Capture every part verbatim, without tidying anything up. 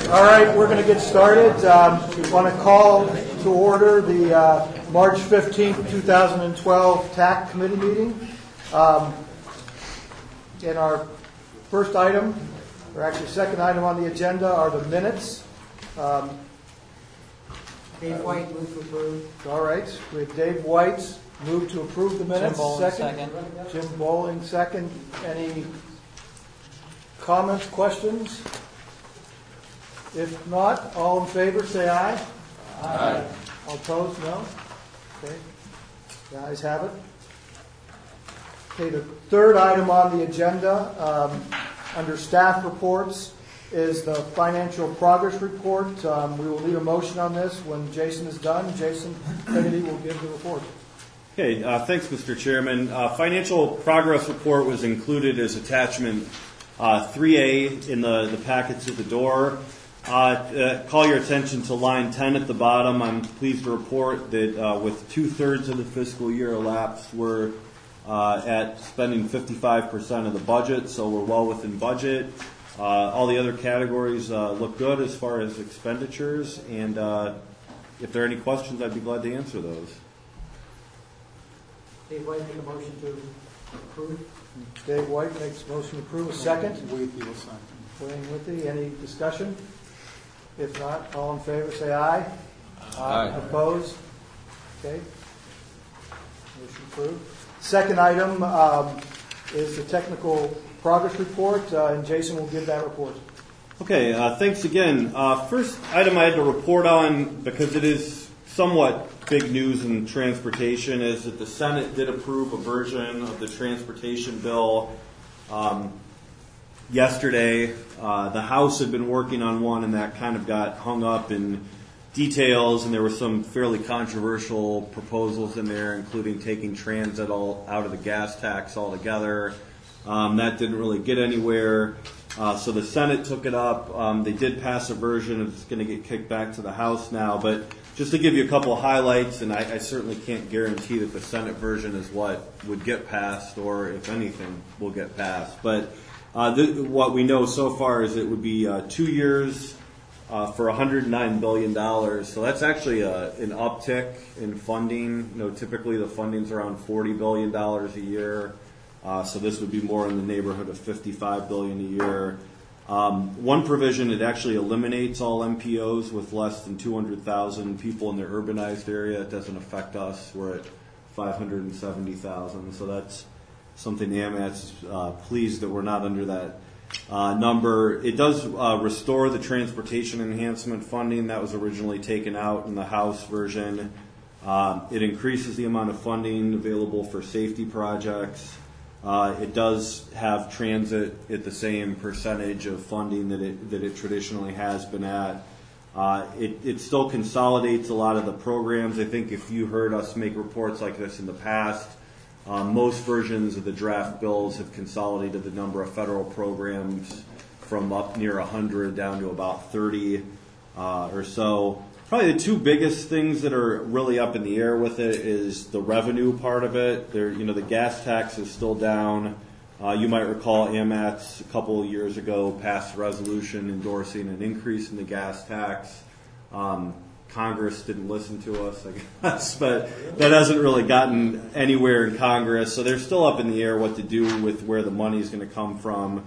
All right, we're going to get started. Um, I want to call to order the uh, March fifteenth, twenty twelve T A C Committee meeting. Um, and our first item, or actually second item on the agenda, are the minutes. Um, Dave White, move to approve. all right, we have Dave White's move to approve the minutes. Jim Bowling, second. Jim Bowling, second. Any comments, questions? If not, all in favor, say aye. Aye. All opposed, no? Okay. The ayes have it. Okay, the third item on the agenda, um, under staff reports, is the financial progress report. Um, we will need a motion on this when Jason is done. Jason Kennedy will give the report. Okay, uh, thanks, Mister Chairman. Uh, financial progress report was included as attachment uh, three A in the, the packets at the door. Uh, uh, call your attention to line ten at the bottom. I'm pleased to report that uh, with two-thirds of the fiscal year elapsed, we're uh, at spending fifty-five percent of the budget, so we're well within budget. Uh, all the other categories uh, look good as far as expenditures, and uh, if there are any questions, I'd be glad to answer those. Dave White, make a motion to approve. Dave White makes a motion to approve. A second. Withy will second. Wayne Withy. Any discussion? If not, all in favor, say aye. Aye. Opposed? Okay. Motion approved. Second item um, is the technical progress report, uh, and Jason will give that report. Okay, uh, thanks again. Uh, first item I had to report on, because it is somewhat big news in transportation, is that the Senate did approve a version of the transportation bill um, yesterday. Uh, the House had been working on one, and that kind of got hung up in details, and there were some fairly controversial proposals in there, including taking transit all out of the gas tax altogether. Um, that didn't really get anywhere, uh, so the Senate took it up. Um, they did pass a version. It's going to get kicked back to the House now, but just to give you a couple of highlights, and I, I certainly can't guarantee that the Senate version is what would get passed, or if anything will get passed, but Uh, th- what we know so far is it would be uh, two years uh, for one hundred nine billion dollars. So that's actually a, an uptick in funding. You know, typically the funding's around forty billion dollars a year. Uh, so this would be more in the neighborhood of fifty-five billion dollars a year. Um, one provision, it actually eliminates all M P Os with less than two hundred thousand people in the urbanized area. It doesn't affect us. We're at five hundred seventy thousand. So that's something the A M A T's uh, pleased that we're not under that uh, number. It does uh, restore the transportation enhancement funding that was originally taken out in the House version. Um, it increases the amount of funding available for safety projects. Uh, it does have transit at the same percentage of funding that it that it traditionally has been at. Uh, it, it still consolidates a lot of the programs. I think if you heard us make reports like this in the past, Um, most versions of the draft bills have consolidated the number of federal programs from up near one hundred down to about thirty uh, or so. Probably the two biggest things that are really up in the air with it is the revenue part of it. There, you know, the gas tax is still down. Uh, you might recall A M A T's a couple of years ago passed a resolution endorsing an increase in the gas tax. Um, Congress didn't listen to us, I guess, but that hasn't really gotten anywhere in Congress. So they're still up in the air what to do with where the money is going to come from.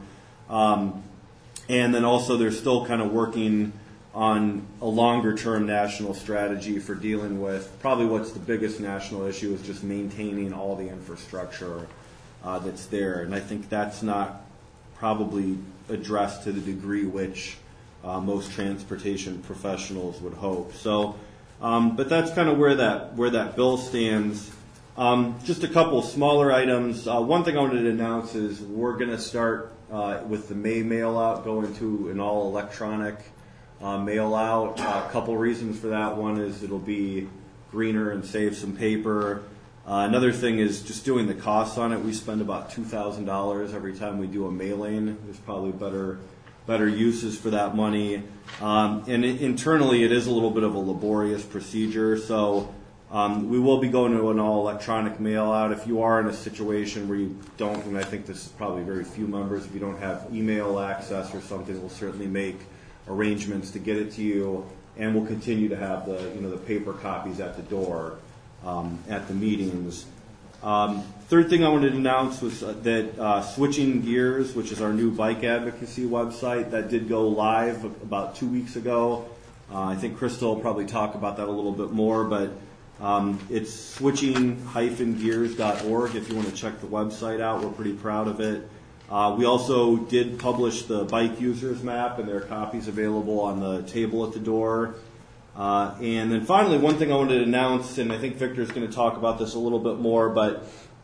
Um, and then also they're still kind of working on a longer-term national strategy for dealing with probably what's the biggest national issue is just maintaining all the infrastructure uh, that's there. And I think that's not probably addressed to the degree which Uh, most transportation professionals would hope. So, um, but that's kind of where that where that bill stands. Um, just a couple smaller items. Uh, one thing I wanted to announce is we're going to start uh, with the May mail out, going to an all electronic uh, mail out. Uh, a couple reasons for that. One is it'll be greener and save some paper. Uh, another thing is just doing the costs on it. We spend about two thousand dollars every time we do a mailing. There's probably better. better uses for that money. Um, and it, internally, it is a little bit of a laborious procedure. So um, we will be going to an all-electronic mail-out. If you are in a situation where you don't, and I think this is probably very few members, if you don't have email access or something, we'll certainly make arrangements to get it to you, and we'll continue to have the you know the paper copies at the door um, at the meetings. Um, third thing I wanted to announce was uh, that uh, Switching Gears, which is our new bike advocacy website, that did go live about two weeks ago. Uh, I think Crystal will probably talk about that a little bit more, but um, it's switching dash gears dot org if you want to check the website out. We're pretty proud of it. Uh, we also did publish the bike users map, and there are copies available on the table at the door. Uh, and then finally, one thing I wanted to announce, and I think Victor's going to talk about this a little bit more, but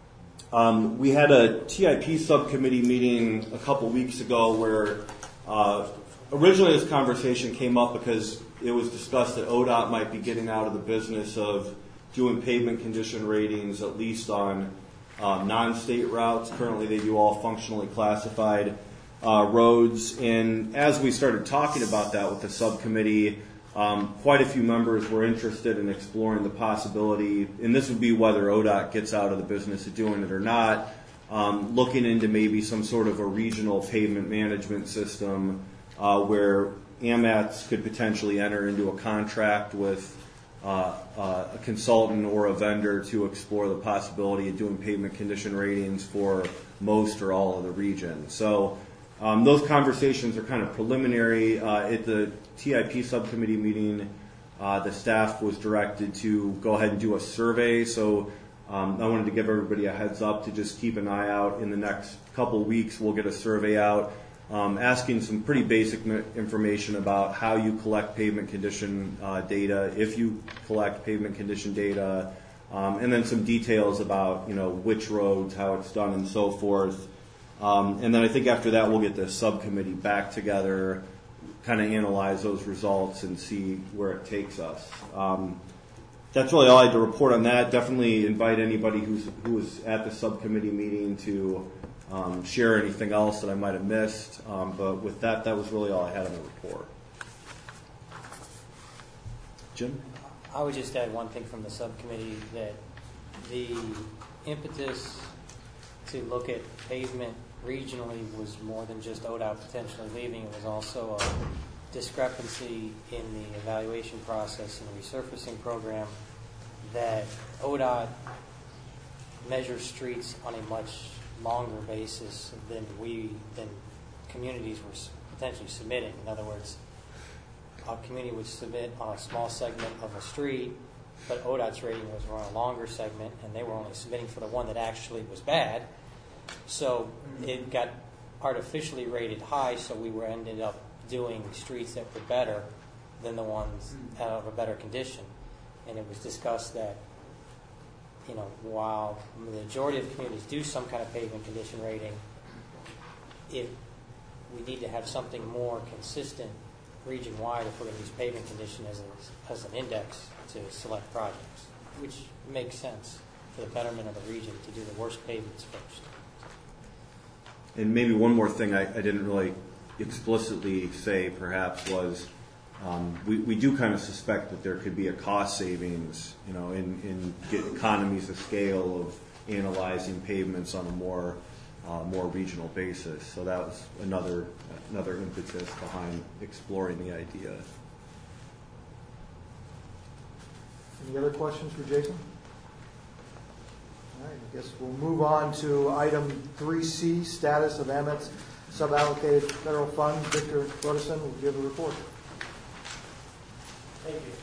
um, we had a T I P subcommittee meeting a couple weeks ago where uh, originally this conversation came up because it was discussed that O D O T might be getting out of the business of doing pavement condition ratings, at least on uh, non-state routes. Currently, they do all functionally classified uh, roads. And as we started talking about that with the subcommittee, Um, quite a few members were interested in exploring the possibility, and this would be whether O D O T gets out of the business of doing it or not, um, looking into maybe some sort of a regional pavement management system uh, where A M A T S could potentially enter into a contract with uh, uh, a consultant or a vendor to explore the possibility of doing pavement condition ratings for most or all of the region. So Um, those conversations are kind of preliminary. Uh, at the T I P subcommittee meeting, uh, the staff was directed to go ahead and do a survey. So um, I wanted to give everybody a heads up to just keep an eye out. In the next couple weeks, we'll get a survey out um, asking some pretty basic information about how you collect pavement condition uh, data, if you collect pavement condition data, um, and then some details about you know which roads, how it's done, and so forth. Um, and then I think after that we'll get the subcommittee back together, kind of analyze those results and see where it takes us. Um, that's really all I had to report on that. Definitely invite anybody who's who was at the subcommittee meeting to um, share anything else that I might have missed. Um, but with that, that was really all I had on the report. Jim? I would just add one thing from the subcommittee, that the impetus to look at pavement regionally was more than just O D O T potentially leaving. It was also a discrepancy in the evaluation process and the resurfacing program, that O D O T measures streets on a much longer basis than we, than communities were potentially submitting. In other words, a community would submit on a small segment of a street, but O D O T's rating was on a longer segment, and they were only submitting for the one that actually was bad. So it got artificially rated high, so we were ended up doing streets that were better than the ones out of a better condition. And it was discussed that, you know, while the majority of communities do some kind of pavement condition rating, if we need to have something more consistent region-wide if we're going to use pavement condition as, a, as an index to select projects, which makes sense for the betterment of the region to do the worst pavements first. And maybe one more thing I, I didn't really explicitly say perhaps was um, we, we do kind of suspect that there could be a cost savings, you know, in, in get economies of scale of analyzing pavements on a more uh, more regional basis. So that was another another impetus behind exploring the idea. Any other questions for Jason? All right, I guess we'll move on to item three C, status of A M A T S suballocated federal funds. Victor Broderson will give a report. Thank you.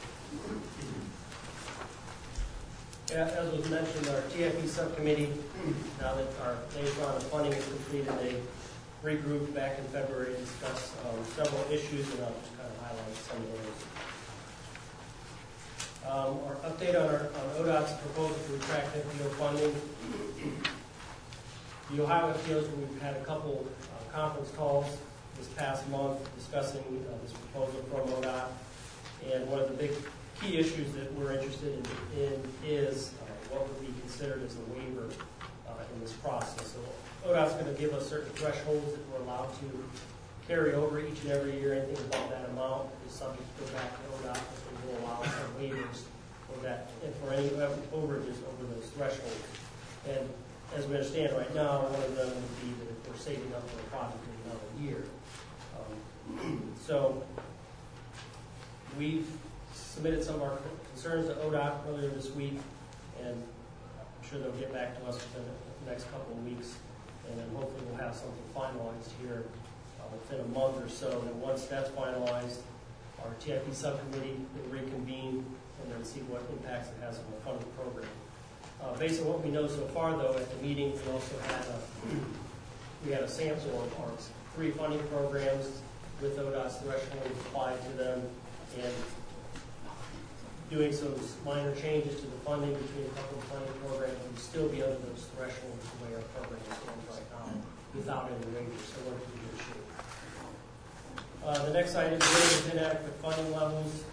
Yeah, as was mentioned, our T I P subcommittee, now that our liaison of funding is completed, they regrouped back in February to discuss um, several issues, and I'll just kind of highlight some of those. Um, our update on, our, on O D O T's proposal to retract F B O funding. The Ohio F B Os, we've had a couple uh, conference calls this past month discussing uh, this proposal from O D O T. And one of the big key issues that we're interested in, in is uh, what would be considered as a waiver uh, in this process. So O D O T's going to give us certain thresholds that we're allowed to carry over each and every year. Anything above that amount is subject to go back to O D O T. Will allow some waivers for that, and for any overages over those thresholds. And as we understand right now, one of them would be that if we're saving up for a project in another year. Um, so we've submitted some of our concerns to O D O T earlier this week, and I'm sure they'll get back to us within the next couple of weeks, and then hopefully we'll have something finalized here uh, within a month or so. And once that's finalized, our T I P subcommittee will reconvene and then see what impacts it has on the funding program. Uh, based on what we know so far, though, at the meeting, we also had a, we had a sample of our three funding programs with O D O T's threshold applied to them, and doing some minor changes to the funding between a couple of funding programs would still be under those thresholds the way our program stands right now, without any waivers, so we're in pretty good shape. Uh, the next item is inadequate funding levels.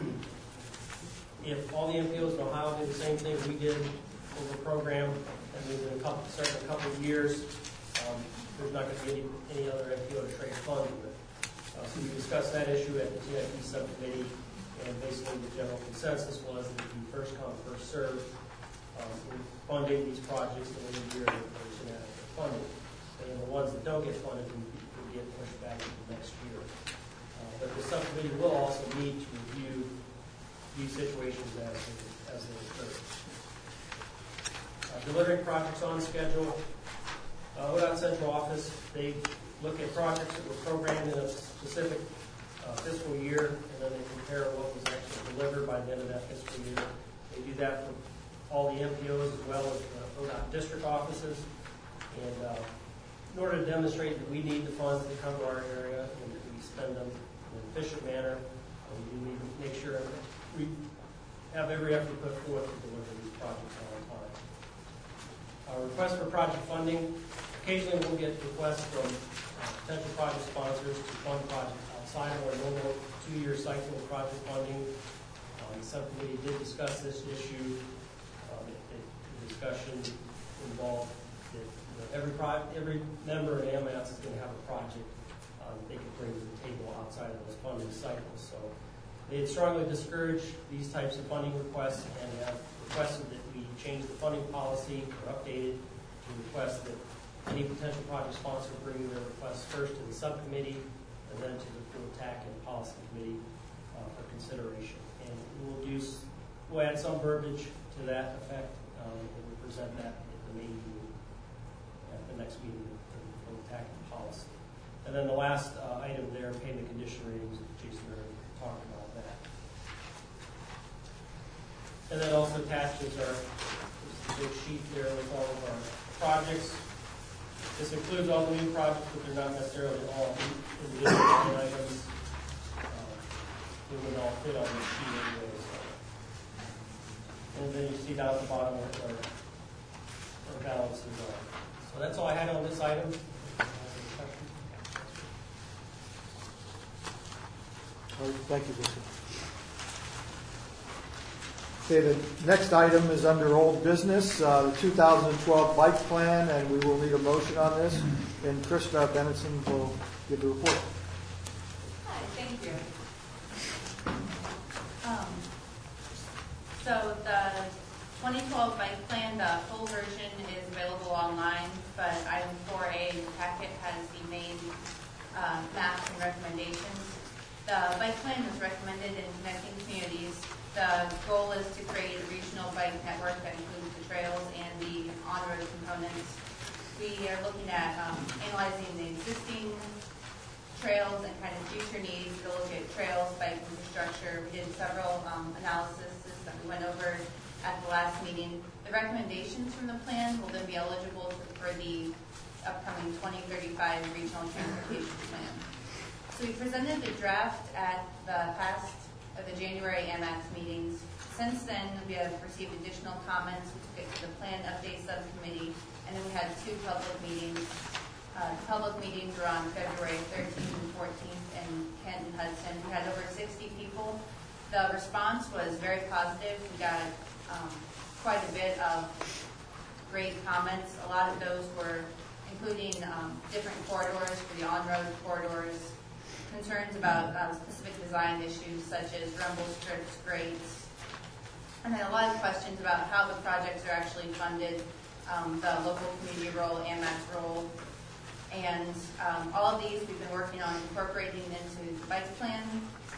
If all the M P Os in Ohio did the same thing we did over the program, and within a couple, certain couple of years, um, there's not going to be any, any other M P O to trade funding with. Uh, so we discussed that issue at the T I P subcommittee, and basically the general consensus was that it would be first come, first served um, in funding these projects in the year that there's inadequate funding. And the ones that don't get funded would, would get pushed back into next year. Uh, but the subcommittee will also need to review these situations as they, as they occur. Uh, delivering projects on schedule. Uh, O D O T Central Office, they look at projects that were programmed in a specific uh, fiscal year, and then they compare what was actually delivered by the end of that fiscal year. They do that for all the M P Os as well as the O D O T district offices. And uh, in order to demonstrate that we need the funds to come to our area and that we spend them in an efficient manner, uh, we need to make sure that we have every effort put forth to deliver these projects on time. Our request for project funding, occasionally we'll get requests from uh, potential project sponsors to fund projects outside of our normal two-year cycle of project funding. Um, the subcommittee did discuss this issue. Um, it, it, the discussion involved that you know, every, pro every member in A M A S is going to have a project um, they can bring to the table outside of those funding cycles. So they had strongly discouraged these types of funding requests and have requested that we change the funding policy or update it to request that any potential project sponsor bring their requests first to the subcommittee and then to the full T A C and policy committee uh, for consideration. And we'll do, we'll add some verbiage to that effect um, and we'll present that at the main meeting, at the next meeting for the full T A C and policy. And then the last uh, item there, payment condition ratings, Jason already talked about that. And then also attached is our is the big sheet there with all of our projects. This includes all the new projects, but they're not necessarily all individual line items. Uh, they would all fit on the sheet anyway. So. And then you see down at the bottom what our, our balances are. So that's all I had on this item. All right, thank you, Victor. Okay, the next item is under old business, uh, the two thousand twelve bike plan, and we will need a motion on this. And Krishna Benenson will give the report. Hi, thank you. Um, so the twenty twelve bike plan, the full version is available online, but item four A in the packet has the main uh, maps and recommendations. The bike plan was recommended in Connecting Communities. The goal is to create a regional bike network that includes the trails and the on-road components. We are looking at um, analyzing the existing trails and kind of future needs to look at trails, bike infrastructure. We did several um, analyses that we went over at the last meeting. The recommendations from the plan will then be eligible for the upcoming twenty thirty-five Regional Transportation Plan. So we presented the draft at the past of the January A M A X meetings. Since then, we have received additional comments. We took it to the Plan Update Subcommittee, and then we had two public meetings. Uh, the public meetings were on February thirteenth and fourteenth in Kenton Hudson. We had over sixty people. The response was very positive. We got um, quite a bit of great comments. A lot of those were including um, different corridors for the on-road corridors, concerns about um, specific design issues such as rumble strips, grates, and then a lot of questions about how the projects are actually funded, um, the local community role, A M A X role, and um, all of these we've been working on incorporating into the bike plan.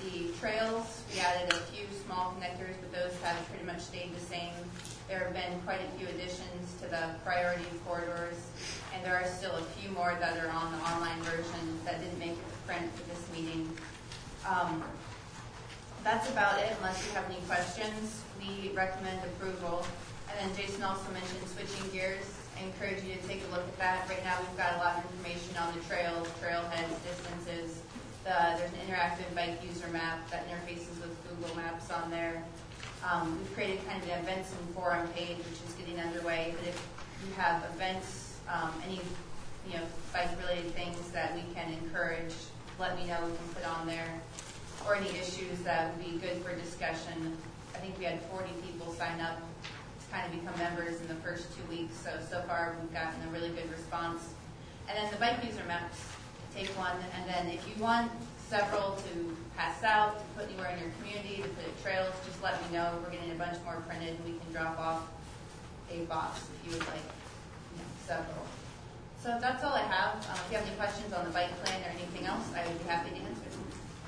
The trails, we added a few small connectors, but those have pretty much stayed the same. There have been quite a few additions to the priority corridors, and there are still a few more that are on the online version that didn't make it to print for this meeting. Um, that's about it, unless you have any questions. We recommend approval. And then Jason also mentioned switching gears. I encourage you to take a look at that. Right now we've got a lot of information on the trails, trailheads, distances. The, there's an interactive bike user map that interfaces with Google Maps on there. Um, we've created kind of an events and forum page, which is getting underway. But if you have events, um, any you know bike-related things that we can encourage, let me know. We can put on there, or any issues that would be good for discussion. I think we had forty people sign up to kind of become members in the first two weeks. So so far we've gotten a really good response. And then the bike user maps. Take one, and then if you want several to pass out, to put anywhere in your community, to put at trails, just let me know. We're getting a bunch more printed, and we can drop off a box if you would like you know, several. So that's all I have. Um, if you have any questions on the bike plan or anything else, I would be happy to answer them.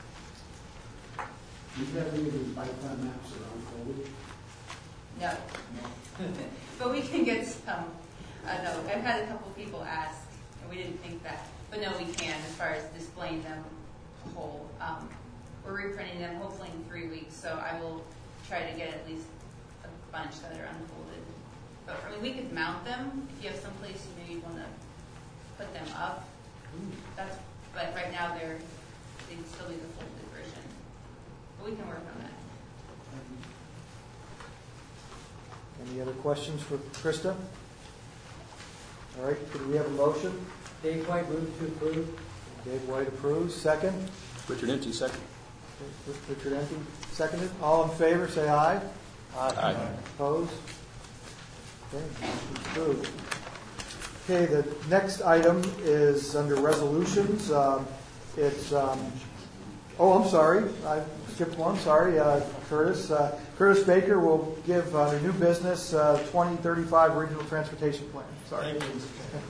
Do you have any of these bike plan maps around folded? No. But we can get some. Uh, no, I've had a couple people ask, and we didn't think that. But no, we can as far as displaying them whole. Um, we're reprinting them hopefully in three weeks, so I will try to get at least a bunch that are unfolded. But I mean, we could mount them if you have some place you know you want to put them up. That's. But right now they're they'd still be the folded version. But we can work on that. Any other questions for Krista? All right, could we have a motion? Dave White moves to approve. Dave White approves. Second? Richard Inty, second. Richard Enty, seconded. All in favor, say aye. Aye. Opposed? Okay, motion approved. Okay, the next item is under resolutions. Um, it's, um, oh, I'm sorry. I skipped one. Sorry, uh, Curtis. Uh, Curtis Baker will give uh, new business uh, twenty thirty-five Regional Transportation Plan. Sorry. Thank you, Mister Chairman.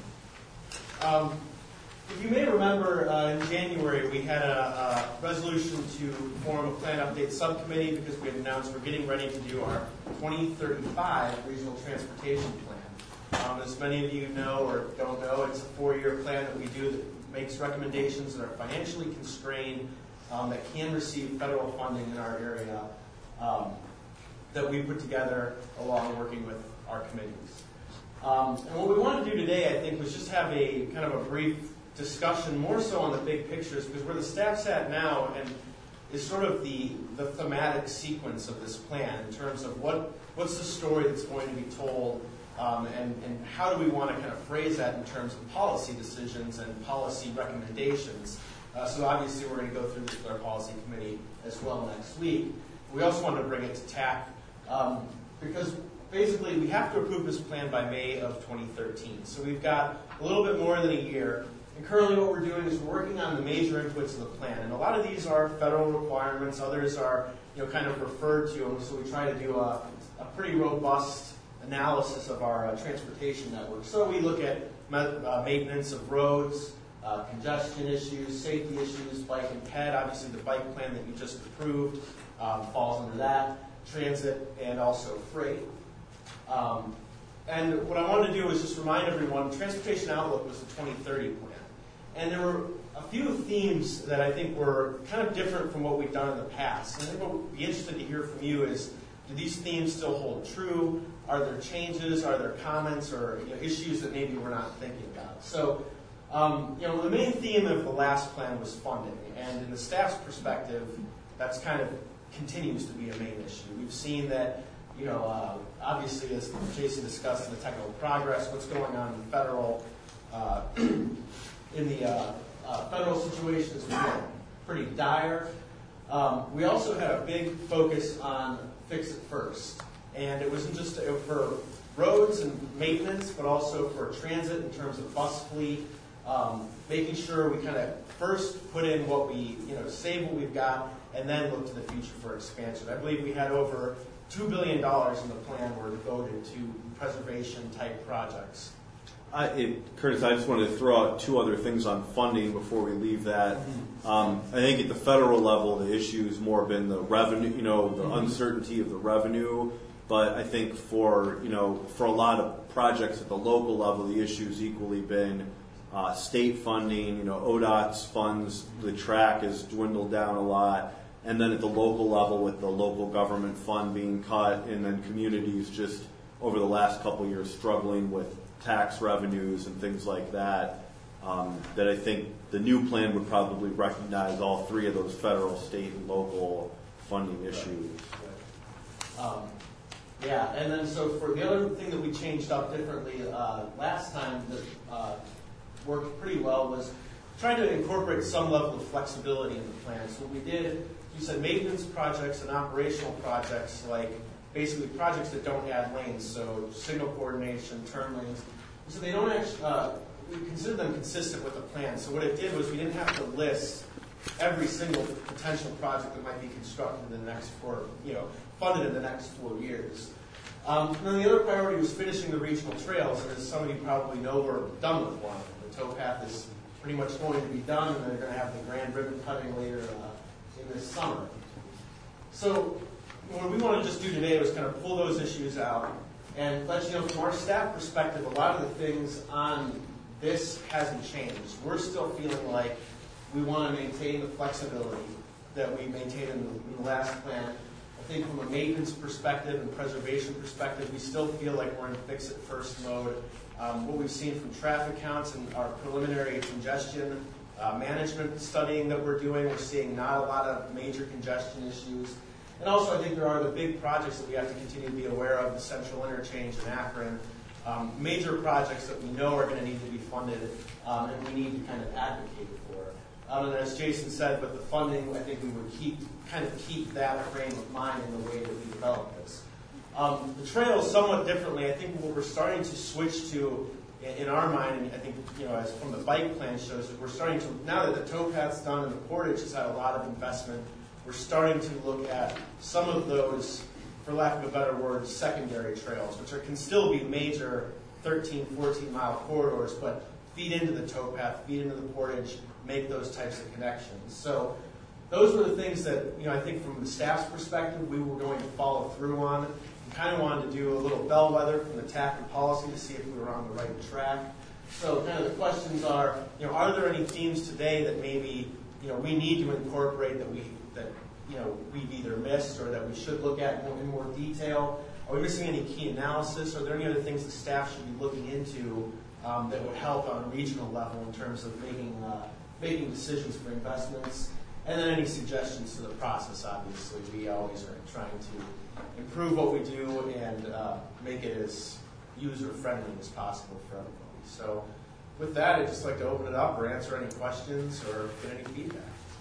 Um, if you may remember, uh, in January we had a, a resolution to form a plan update subcommittee because we had announced we're getting ready to do our twenty thirty-five Regional Transportation Plan. Um, as many of you know or don't know, it's a four-year plan that we do that makes recommendations that are financially constrained, um, that can receive federal funding in our area, um, that we put together along working with our committees. Um, and what we want to do today, I think, was just have a kind of a brief discussion, more so on the big pictures, because where the staff's at now and is sort of the, the thematic sequence of this plan in terms of what what's the story that's going to be told, um, and, and how do we want to kind of phrase that in terms of policy decisions and policy recommendations. Uh, so obviously we're going to go through this with our policy committee as well next week. We also wanted to bring it to T A C um, because basically, we have to approve this plan by May of twenty thirteen. So we've got a little bit more than a year. And currently what we're doing is we're working on the major inputs of the plan. And a lot of these are federal requirements. Others are you know, kind of referred to. And so we try to do a, a pretty robust analysis of our uh, transportation network. So we look at uh, maintenance of roads, uh, congestion issues, safety issues, bike and ped. Obviously, the bike plan that you just approved um, falls under that. Transit and also freight. Um, and what I wanted to do is just remind everyone, Transportation Outlook was the twenty thirty plan. And there were a few themes that I think were kind of different from what we've done in the past. And I think what would be interested to hear from you is, do these themes still hold true? Are there changes? Are there comments or you know, issues that maybe we're not thinking about? So, um, you know, the main theme of the last plan was funding. And in the staff's perspective, that's kind of continues to be a main issue. We've seen that You know, uh, obviously, as Jason discussed in the technical progress, what's going on in the federal, uh, in the uh, uh, federal situation is pretty dire. Um, we also had a big focus on fix it first, and it wasn't just for roads and maintenance, but also for transit in terms of bus fleet, um, making sure we kind of first put in what we, you know, save what we've got, and then look to the future for expansion. I believe we had over two billion dollars in the plan were devoted to preservation-type projects. I, it, Curtis, I just wanted to throw out two other things on funding before we leave that. Um, I think at the federal level, the issue has more been the revenue, you know, the uncertainty of the revenue. But I think for, you know, for a lot of projects at the local level, the issue's equally been uh, state funding. You know, O D O T's funds, the track has dwindled down a lot. And then at the local level with the local government fund being cut, and then communities just over the last couple of years struggling with tax revenues and things like that, um, that I think the new plan would probably recognize all three of those federal, state, and local funding issues. Um, yeah, and then so for the other thing that we changed up differently uh, last time that uh, worked pretty well was trying to incorporate some level of flexibility in the plan. So what we did, you said maintenance projects and operational projects, like basically projects that don't add lanes, so signal coordination, turn lanes. So they don't actually, uh, we consider them consistent with the plan. So what it did was we didn't have to list every single potential project that might be constructed in the next four, you know, funded in the next four years. Um, and then the other priority was finishing the regional trails, and as some of you probably know, we're done with one. The towpath is pretty much going to be done, and they're going to have the grand ribbon cutting later uh, in this summer. So what we want to just do today was kind of pull those issues out and let you know from our staff perspective, a lot of the things on this hasn't changed. We're still feeling like we want to maintain the flexibility that we maintained in the, in the last plan. I think from a maintenance perspective and preservation perspective, we still feel like we're in fix-it-first mode. Um, what we've seen from traffic counts and our preliminary congestion uh, management studying that we're doing, we're seeing not a lot of major congestion issues. And also, I think there are the big projects that we have to continue to be aware of, the Central Interchange in Akron, um, major projects that we know are going to need to be funded, um, and we need to kind of advocate for. Um, and as Jason said, with the funding, I think we would keep kind of keep that frame of mind in the way that we develop this. Um, the trails somewhat differently. I think what we're starting to switch to in, in our mind, and I think you know, as from the bike plan shows, that we're starting to now that the towpath's done and the portage has had a lot of investment. We're starting to look at some of those, for lack of a better word, secondary trails, which are, can still be major thirteen, fourteen mile corridors, but feed into the towpath, feed into the portage, make those types of connections. So those were the things that, you know, I think from the staff's perspective, we were going to follow through on. We kind of wanted to do a little bellwether from the T A C and policy to see if we were on the right track. So kind of the questions are, you know, are there any themes today that maybe, you know, we need to incorporate that we that you know we've either missed or that we should look at more, in more detail? Are we missing any key analysis? Are there any other things the staff should be looking into um, that would help on a regional level in terms of making uh, making decisions for investments? And then any suggestions to the process? Obviously, we always are trying to improve what we do and uh, make it as user friendly as possible for everybody. So, with that, I'd just like to open it up or answer any questions or get any feedback.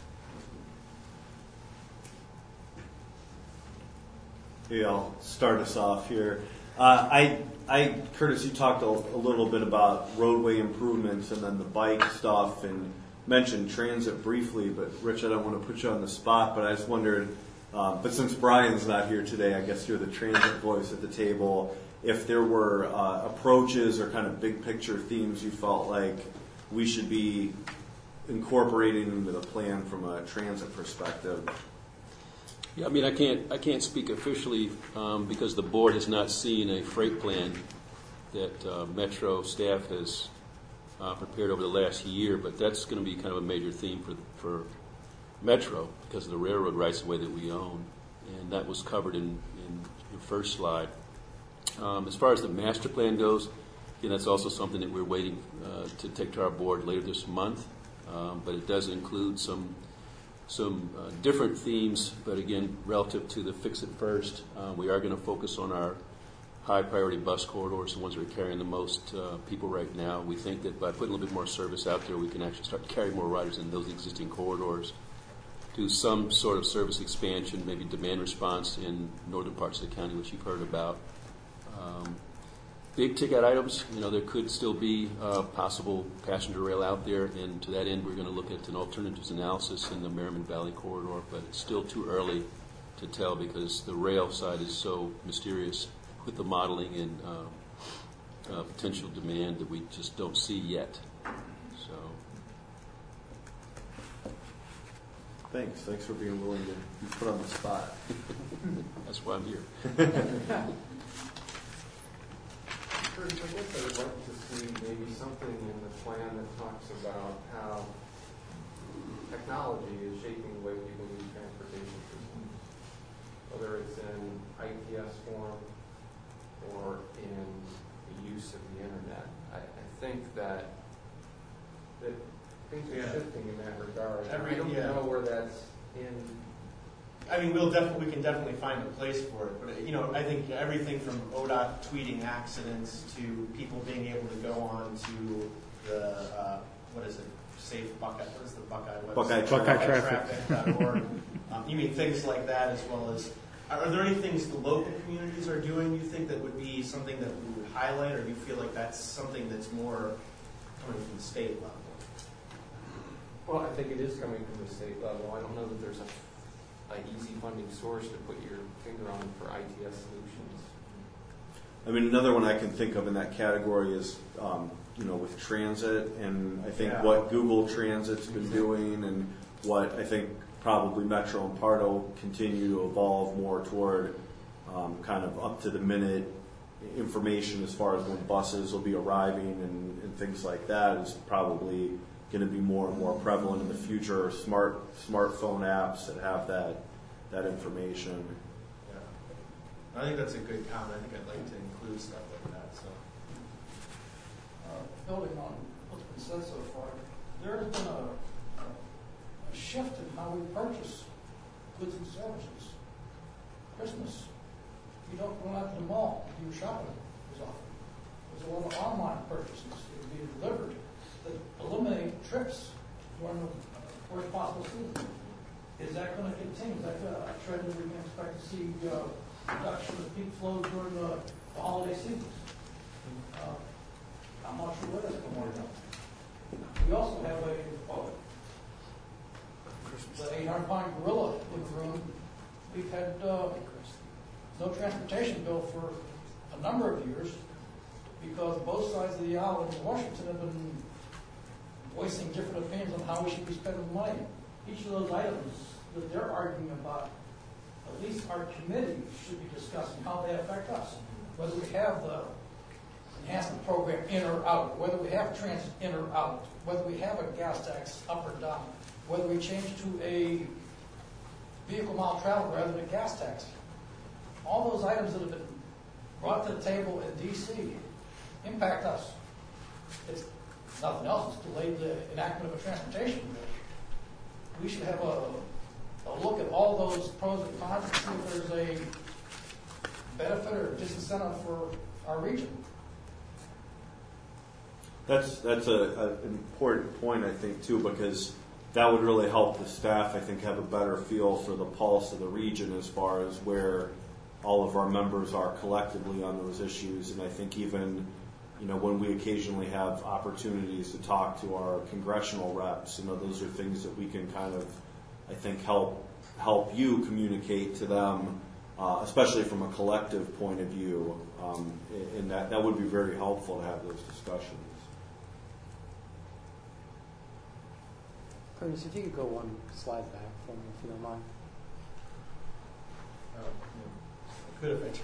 Yeah, I'll start us off here. Uh, I, I, Curtis, you talked a, a little bit about roadway improvements and then the bike stuff, and mentioned transit briefly. But Rich, I don't want to put you on the spot, but I just wondered. Uh, but since Brian's not here today, I guess you're the transit voice at the table. If there were uh, approaches or kind of big picture themes you felt like we should be incorporating into the plan from a transit perspective. Yeah, I mean, I can't I can't speak officially um, because the board has not seen a freight plan that uh, Metro staff has uh, prepared over the last year, but that's going to be kind of a major theme for for Metro because of the railroad rights of way that we own, and that was covered in, in the first slide. Um, as far as the master plan goes, again, that's also something that we're waiting uh, to take to our board later this month, um, but it does include some some uh, different themes, but again, relative to the Fix It First, uh, we are going to focus on our high priority bus corridors, the ones that are carrying the most uh, people right now. We think that by putting a little bit more service out there, we can actually start to carry more riders in those existing corridors, do some sort of service expansion, maybe demand response in northern parts of the county, which you've heard about. Um, big ticket items, you know, there could still be uh, possible passenger rail out there, and to that end, we're going to look at an alternatives analysis in the Merriman Valley corridor, but it's still too early to tell because the rail side is so mysterious with the modeling and um, uh, potential demand that we just don't see yet. So, Thanks. Thanks for being willing to be put on the spot. that's why I'm here. Curtis, I guess I would like to see maybe something in the plan that talks about how technology is shaping the way people use transportation systems, whether it's in I T S form or in the use of the internet. I, I think that that things are Yeah. shifting in that regard. Every- I don't yeah. know where that's in. I mean, we'll definitely, we can definitely find a place for it, but, you know, I think everything from O D O T tweeting accidents to people being able to go on to the, uh, what is it, Safe Buckeye, what is the Buckeye website? Buckeye Buckeye Traffic. Traffic dot org. Um, you mean things like that, as well as, are are there any things the local communities are doing, you think, that would be something that we would highlight, or do you feel like that's something that's more coming from the state level? Well, I think it is coming from the state level. I don't know that there's a, a easy funding source to put your finger on for I T S solutions. I mean, another one I can think of in that category is, um, you know, with transit, and I think Yeah. what Google Transit's been doing, and what I think probably Metro and Pardo continue to evolve more toward, um, kind of up to the minute information as far as when buses will be arriving and, and things like that is probably going to be more and more prevalent in the future. Smart smartphone apps that have that that information. Yeah. I think that's a good comment. I think I'd like to include stuff like that, so. Uh, building on what's been said so far, there has been a, a, a shift in how we purchase goods and services. Christmas, you don't go out to the mall to do your shopping as often. There's a lot of online purchases that are being delivered that eliminate trips during the worst possible season. Is that going to continue? Is that a trend that we can expect to see uh, reduction of peak flows during the, the holiday seasons? Uh, I'm not sure where that's going to go. We also have a, oh, the eight hundred pound gorilla in the room. We've had uh, no transportation bill for a number of years because both sides of the aisle in Washington have been voicing different opinions on how we should be spending money. Each of those items that they're arguing about, at least our committee should be discussing how they affect us. Whether we have the enhancement program in or out, whether we have transit in or out, whether we have a gas tax up or down, whether we change to a vehicle mile travel rather than a gas tax. All those items that have been brought to the table in D C impact us. It's nothing else. It's delayed the enactment of a transportation bill. We should have a, a look at all those pros and cons and see if there's a benefit or disincentive for our region. That's that's a, a, an important point, I think, too, because that would really help the staff, I think, have a better feel for the pulse of the region as far as where all of our members are collectively on those issues. And I think even, you know, when we occasionally have opportunities to talk to our congressional reps, you know, those are things that we can kind of, I think, help help you communicate to them, uh, especially from a collective point of view. Um, and that, that would be very helpful to have those discussions. Curtis, if you could go one slide back for me, if you don't mind. Oh, yeah. I could if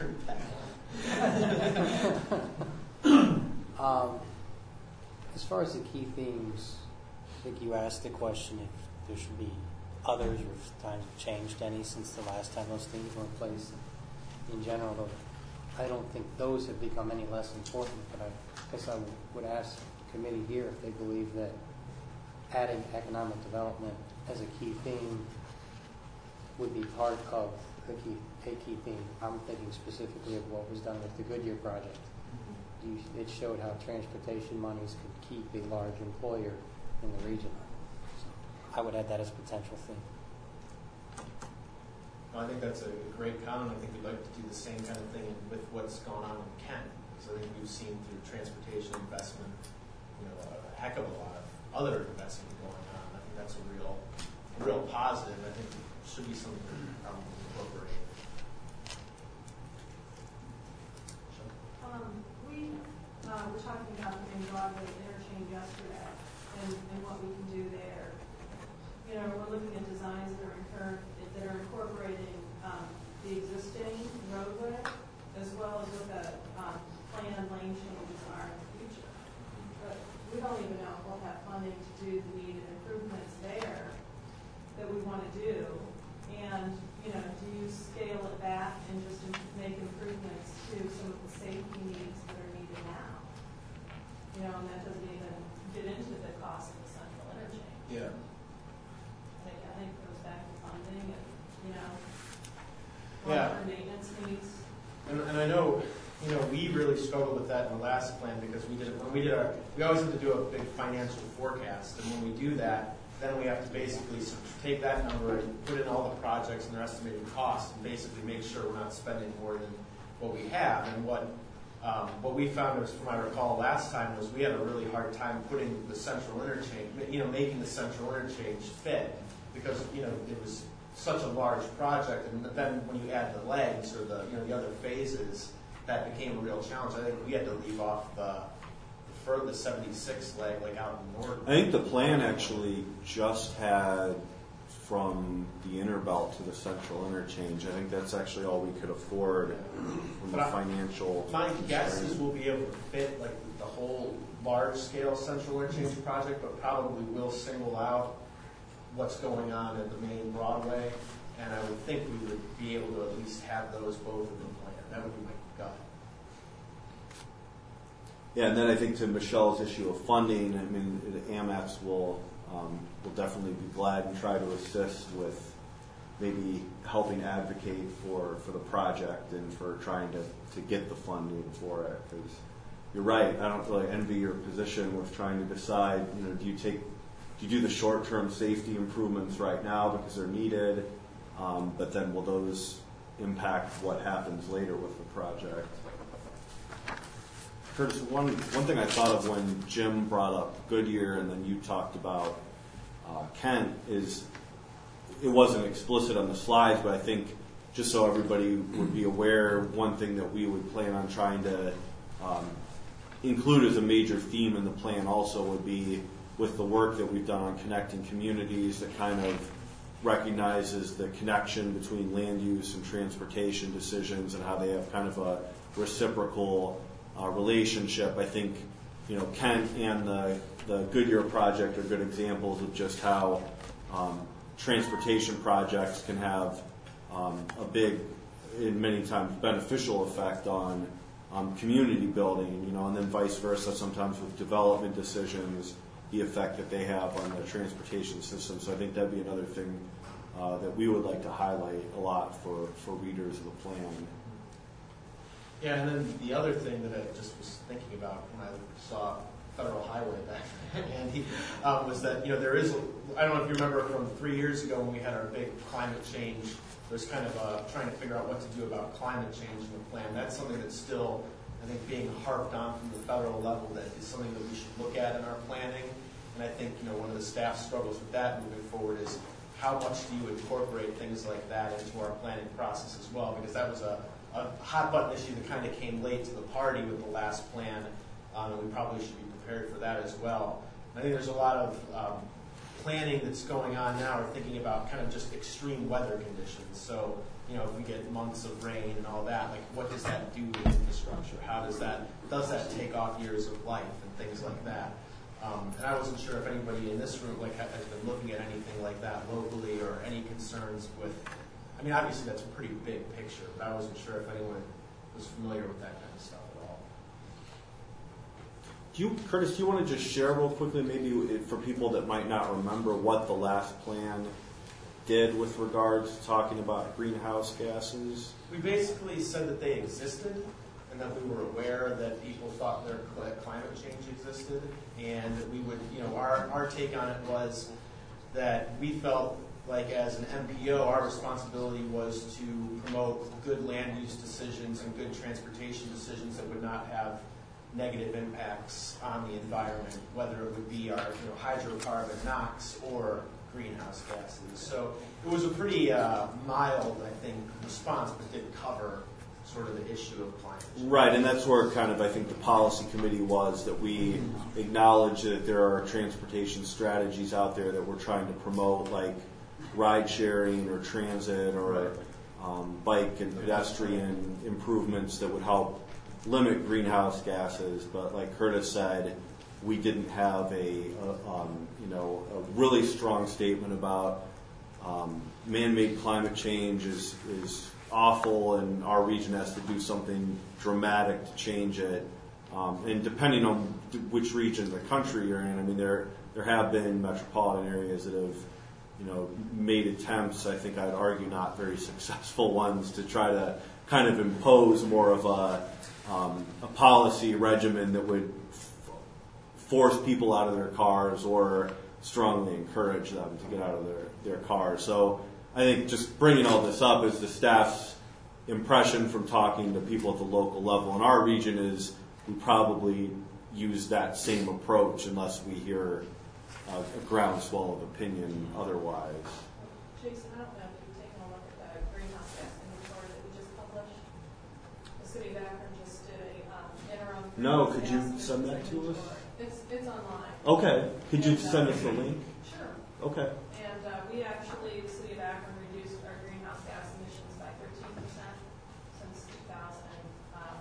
I turned it back. Um, as far as the key themes, I think you asked the question if there should be others or if times have changed any since the last time those things were in place. In general, though, I don't think those have become any less important, but I guess I would ask the committee here if they believe that adding economic development as a key theme would be part of the key, a key theme. I'm thinking specifically of what was done with the Goodyear project. You, it showed how transportation monies could keep a large employer in the region. So I would add that as a potential theme. No, I think that's a great comment. I think we'd like to do the same kind of thing with what's gone on in Kent. Because I think we've seen through transportation investment, you know, a heck of a lot of other investment going on. I think that's a real, a real positive. I think it should be something that probably incorporate. Um, we, uh, were talking about the main Broadway interchange yesterday and, and what we can do there. You know, we're looking at designs that are incur- that are incorporating um, the existing roadway as well as what the um, planned lane changes are in the future. But we don't even know if we'll have funding to do the needed improvements there that we want to do. And, you know, do you scale it back and just im- make improvements to some of the safety needs that are needed now? You know, and that doesn't even get into the cost of the central interchange. Yeah. I think, I think it goes back to funding and, you know, Yeah. long-term maintenance needs. And, and I know, you know, we really struggled with that in the last plan because we did, when we did our, we always have to do a big financial forecast. And when we do that, then we have to basically sort of take that number and put in all the projects and their estimated costs and basically make sure we're not spending more than what we have. And what um, what we found was, from I recall last time, was we had a really hard time putting the central interchange, you know, making the central interchange fit because, you know, it was such a large project. And then when you add the legs or the, you know, the other phases, that became a real challenge. I think we had to leave off the for the seventy-six leg, like out in Norton. I think the plan actually just had from the inner belt to the central interchange. I think that's actually all we could afford from the But I- financial. My guess is we'll be able to fit like the whole large-scale central interchange project, but probably will single out what's going on at the main Broadway. And I would think we would be able to at least have those both in the plan. That would be my gut. Yeah, and then I think to Michelle's issue of funding, I mean, the A M A X will um, will definitely be glad and try to assist with maybe helping advocate for, for the project and for trying to, to get the funding for it. Because you're right, I don't really envy your position with trying to decide, you know, do you take, do you do the short-term safety improvements right now because they're needed, um, but then will those impact what happens later with the project? Curtis, one, one thing I thought of when Jim brought up Goodyear and then you talked about uh, Kent is, it wasn't explicit on the slides, but I think just so everybody would be aware, one thing that we would plan on trying to um, include as a major theme in the plan also would be with the work that we've done on connecting communities that kind of recognizes the connection between land use and transportation decisions and how they have kind of a reciprocal uh, relationship. I think, you know, Kent and the, the Goodyear project are good examples of just how um, transportation projects can have um, a big, in many times, beneficial effect on um, community building, you know, and then vice versa, sometimes with development decisions, the effect that they have on the transportation system. So I think that'd be another thing uh, that we would like to highlight a lot for, for readers of the plan. Yeah, and then the other thing that I just was thinking about when I saw Federal Highway back then, Andy, um, was that, you know, there is, I don't know if you remember from three years ago when we had our big climate change, there's kind of uh, trying to figure out what to do about climate change in the plan. That's something that's still, I think, being harped on from the federal level, that is something that we should look at in our planning. And I think, you know, one of the staff struggles with that moving forward is how much do you incorporate things like that into our planning process as well? Because that was a, a hot button issue that kind of came late to the party with the last plan, um, and we probably should be prepared for that as well. And I think there's a lot of um, planning that's going on now, or thinking about kind of just extreme weather conditions. So, you know, if we get months of rain and all that, like what does that do to infrastructure? How does that, does that take off years of life and things like that? Um, and I wasn't sure if anybody in this room like has been looking at anything like that locally, or any concerns with, I mean, obviously that's a pretty big picture, but I wasn't sure if anyone was familiar with that kind of stuff at all. Do you, Curtis, do you want to just share real quickly, maybe for people that might not remember, what the last plan did with regards to talking about greenhouse gases? We basically said that they existed, and that we were aware that people thought their cl- climate change existed, and that we would, you know, our, our take on it was that we felt like as an M P O, our responsibility was to promote good land use decisions and good transportation decisions that would not have negative impacts on the environment, whether it would be our, you know, hydrocarbon NOx or greenhouse gases. So it was a pretty uh, mild, I think, response, but did cover sort of the issue of climate change. Right, and that's where kind of I think the policy committee was, that we acknowledge that there are transportation strategies out there that we're trying to promote, like ride sharing or transit or Right. um, bike and pedestrian improvements that would help limit greenhouse gases. But like Curtis said, we didn't have a, a um, you know a really strong statement about um, man-made climate change is is awful, and our region has to do something dramatic to change it. Um, and depending on which region of the country you're in, I mean, there there have been metropolitan areas that have, you know, made attempts. I think I'd argue not very successful ones to try to kind of impose more of a um, a policy regimen that would f- force people out of their cars or strongly encourage them to get out of their, their cars. So I think just bringing all this up is the staff's impression from talking to people at the local level in our region is we probably use that same approach unless we hear a, a groundswell of opinion otherwise. Jason, I don't know if you've taken a look at the greenhouse gas inventory that we just published. The city of Akron just did a um, interim. No, greenhouse could you gas send that to inventory. us? It's, it's online. Okay. Could you send us the link? Sure. Okay. And uh, we actually, the city of Akron, reduced our greenhouse gas emissions by thirteen percent since two thousand. Um,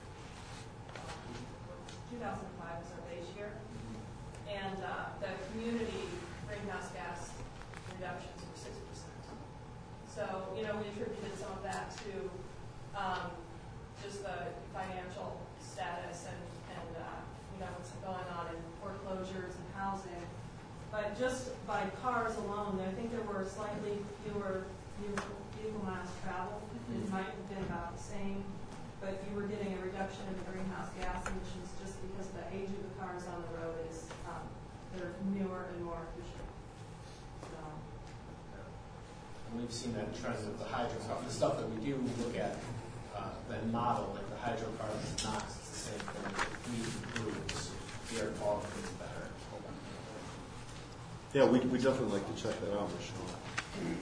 two thousand five was our base year. And uh, the community greenhouse gas reductions were six percent. So, you know, we attributed some of that to um, just the financial status and, and uh, you know, what's going on in foreclosures and housing. But just by cars alone, I think there were slightly fewer vehicle, vehicle miles traveled. It might have been about the same, but you were getting a reduction in the greenhouse gas emissions just because the age of the cars on the road is um, they're newer and more efficient. So. And we've seen that trend with the hydro stuff. The stuff that we do look at, uh, that model, like the hydro cars, is not it's the same thing. We improve the air quality is better. Yeah, we we definitely like to check that out, Michelle.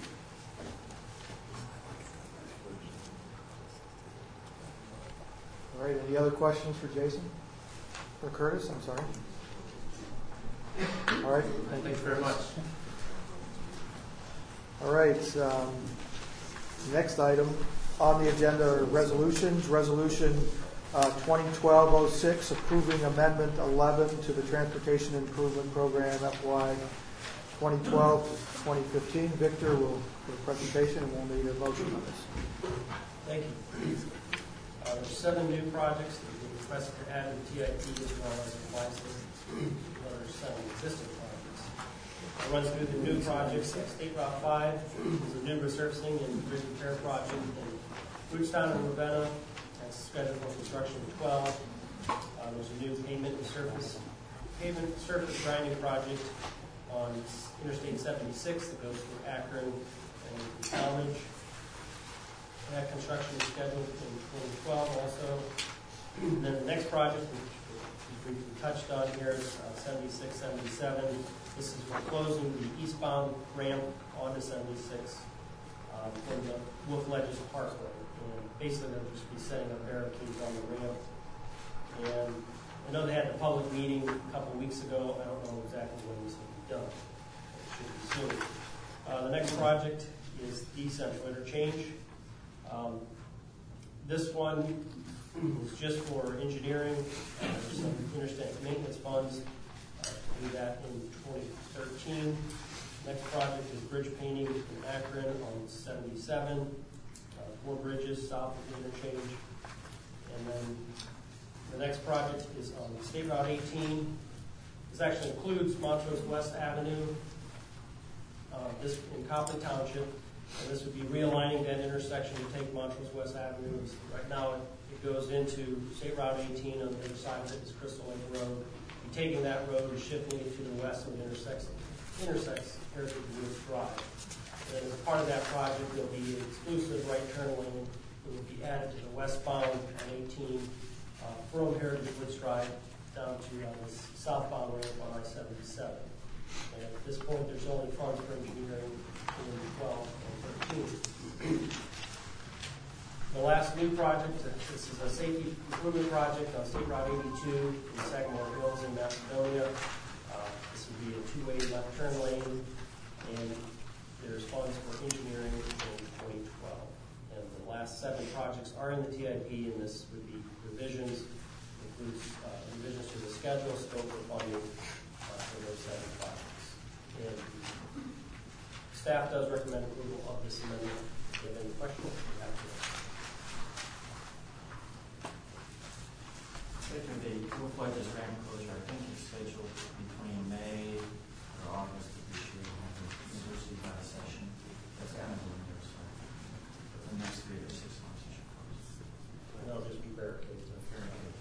All right, any other questions for Jason? Or Curtis, I'm sorry. All right. Thank you very much. All right, um, next item on the agenda are resolutions. Resolution uh, twenty twelve oh six, approving Amendment eleven to the Transportation Improvement Program F Y twenty twelve to twenty fifteen. Victor will do a presentation and we'll need a motion on this. Thank you. Uh, There's seven new projects that we requested to add to the T I P as well as compliance with other seven existing projects. I'll run through the new projects. State Route five is a new resurfacing and bridge repair project in Rootstown and Ravenna. That's scheduled for construction in twelve. Uh, there's a new pavement and surface pavement surface grinding project on Interstate seventy-six that goes through Akron and Talmadge. That construction is scheduled in twenty twelve also. And then the next project, which we touched on here, is uh, seventy-six seventy-seven. This is for closing the eastbound ramp onto seventy-six um, from the Wolf Ledges Parkway. And basically, they'll just be setting up barricades on the ramp. And I know they had a public meeting a couple weeks ago. I don't know exactly when this will be done. It should be soon. Uh, the next project is the Central Interchange. Um, this one is just for engineering. Uh, there's some interstate maintenance funds uh, to do that in twenty thirteen. Next project is bridge painting in Akron on seventy-seven. Uh, four bridges south of the interchange. And then the next project is on State Route eighteen. This actually includes Montrose West Avenue, uh, this in Copley Township. And this would be realigning that intersection to take Montrose West Avenue. Right now, it, it goes into State Route eighteen. On the other side of it is Crystal Lake Road. We're taking that road and shifting it to the west and intersects, intersects Heritage Woods Drive. And as part of that project, there'll be an exclusive right turn lane that will be added to the westbound on eighteen uh, from Heritage Woods Drive down to uh, the southbound ramp on I seventy-seven. And at this point, there's only funds for engineering in twelve and thirteen. The last new project, uh, this is a safety improvement project on State Route eighty-two in Sagamore Hills in Macedonia. Uh, This would be a two-way left turn lane, and there's funds for engineering in twenty twelve. And the last seven projects are in the T I P, and this would be revisions, includes uh, revisions to the schedule, scope of funding uh, for those seven projects. And staff does recommend approval of this amendment. If you have any questions, we have to. Victor, the Woodford this ramp closure, I think it's scheduled between May or August of this year. The university got a session. That's kind of the window, so for the next three or six months it should close. And that'll just be barricades. Very good.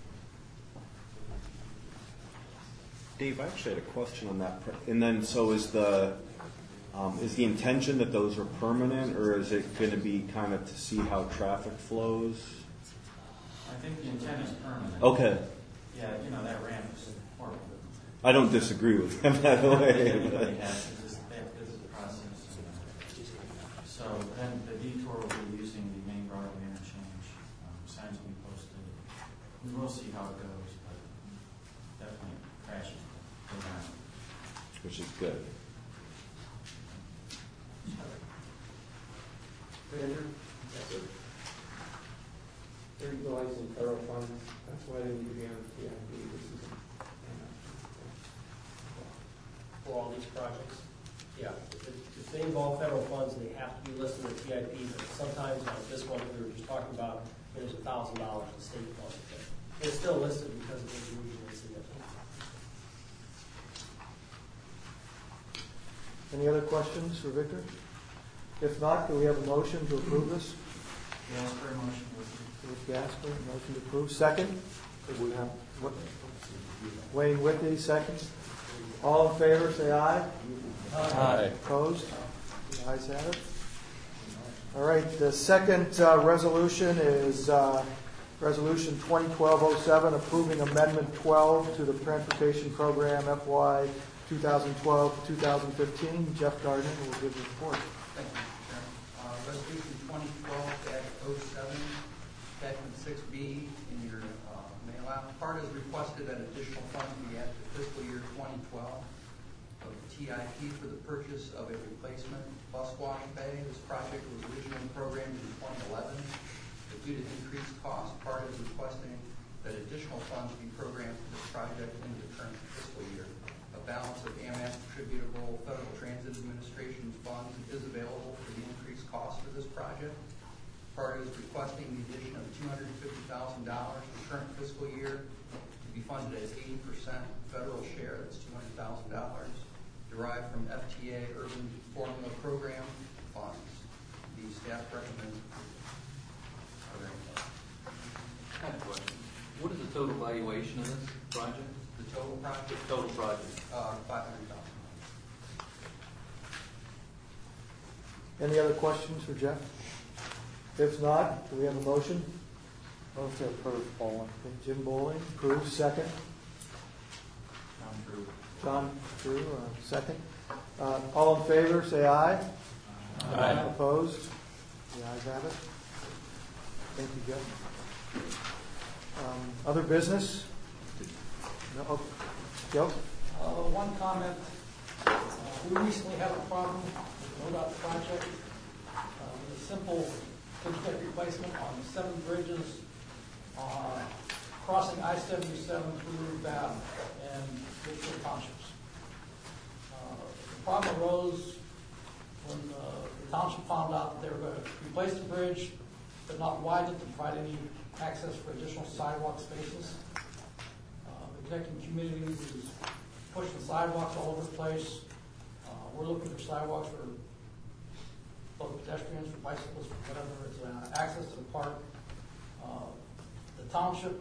Dave, I actually had a question on that. And then, so is the um, is the intention that those are permanent, or is it going to be kind of to see how traffic flows? I think the intent is permanent. Okay. Yeah, you know, that ramp is horrible. I don't disagree with him that way. Everybody has to just, they have to, this is a process. So then the detour will be using the main Broadway interchange. Um, signs will be posted. We will see how it goes, but definitely crashes go down. Which is good. Andrew? They're utilizing federal funds, that's why they need to be on the T I P. This is For all these projects? Yeah. If, if they involve federal funds, they have to be listed in the T I P, but sometimes, like this one we were just talking about, there's a thousand dollars in state funds. It's still listed because it is regionally significant. Any other questions for Victor? If not, do we have a motion to approve this? Gasper, motion was Bruce Gasper, motion to approve. Second? What- Wayne Whitney, second. All in favor, say aye. Aye. Opposed? The ayes have it. All right, the second uh, resolution is uh, Resolution twenty twelve oh seven, approving Amendment twelve to the Transportation Program F Y twenty twelve to twenty fifteen. Jeff Gardner will give the report. Thank you, Mister Chairman. Uh, Resolution twenty twelve dash oh seven, attachment six B in your uh, mail out. Part is requested that additional funds be added to fiscal year twenty twelve of T I P for the purchase of a replacement bus wash bay. This project was originally programmed in twenty eleven, but due to increased cost, part is requesting that additional funds be programmed for this project in the current fiscal year. A balance of A M A S attributable Federal Transit Administration's funds is available for the increased cost for this project. Part is requesting the addition of two hundred fifty thousand dollars for current fiscal year to be funded as eighty percent federal share, that's two hundred thousand dollars, derived from F T A Urban Formula Program funds. The staff recommends. I have a question. What is the total valuation of this project? The total project? Total project. Uh, five hundred thousand dollars. Any other questions for Jeff? If not, do we have a motion? Move to approve, Bowling. Jim Bowling, approve, second. John Drew. John Drew, uh, second. Uh, all in favor, say aye. Aye. Opposed? The ayes have it. Thank you, Jeff. Um, other business? No, oh, Joe? Uh, one comment, uh, we recently had a problem with the O D O T project, uh, with a simple internet replacement on seven bridges, uh, crossing I seventy-seven through Bath and Richfield Townships. Uh, the problem arose when uh, the township found out that they were going to replace the bridge, but not widen it to provide any access for additional sidewalk spaces. Uh, the connecting communities is pushing sidewalks all over the place. Uh, we're looking for sidewalks for both pedestrians, for bicyclists, for whatever. It's uh, access to the park. Uh, the township,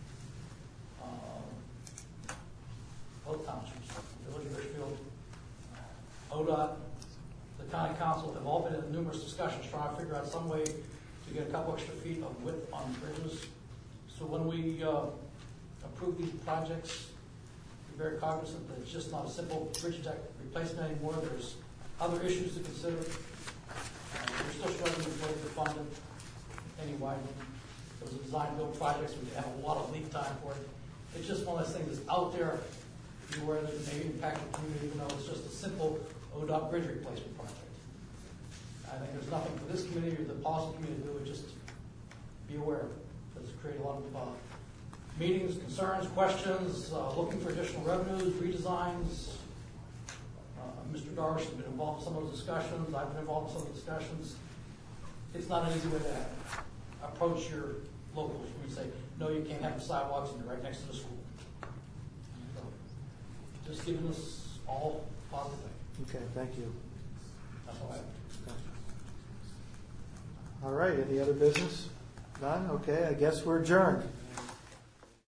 uh, both townships, Village of Richfield, uh, O D O T, the county council have all been in numerous discussions trying to figure out some way to get a couple extra feet of width on bridges. So when we uh, approve these projects, be very cognizant that it's just not a simple bridge deck replacement anymore. There's other issues to consider. Uh, we're still struggling with ways to fund it anyway. time. It was a design-build project, so we have a lot of lead time for it. It's just one of those things that's out there, be aware that it may impact the community, even though it's just a simple O D O T bridge replacement project. I think there's nothing for this committee or the policy committee to do, it just be aware. Because it create a lot of uh, meetings, concerns, questions, uh, looking for additional revenues, redesigns. Uh, Mister Darvish has been involved in some of those discussions. I've been involved in some of the discussions. It's not an easy way to approach your locals when you say, no, you can't have the sidewalks and you're right next to the school. So, just giving us all positive things. Okay, thank you. That's all I have. All right, any other business? None? Okay, I guess we're adjourned.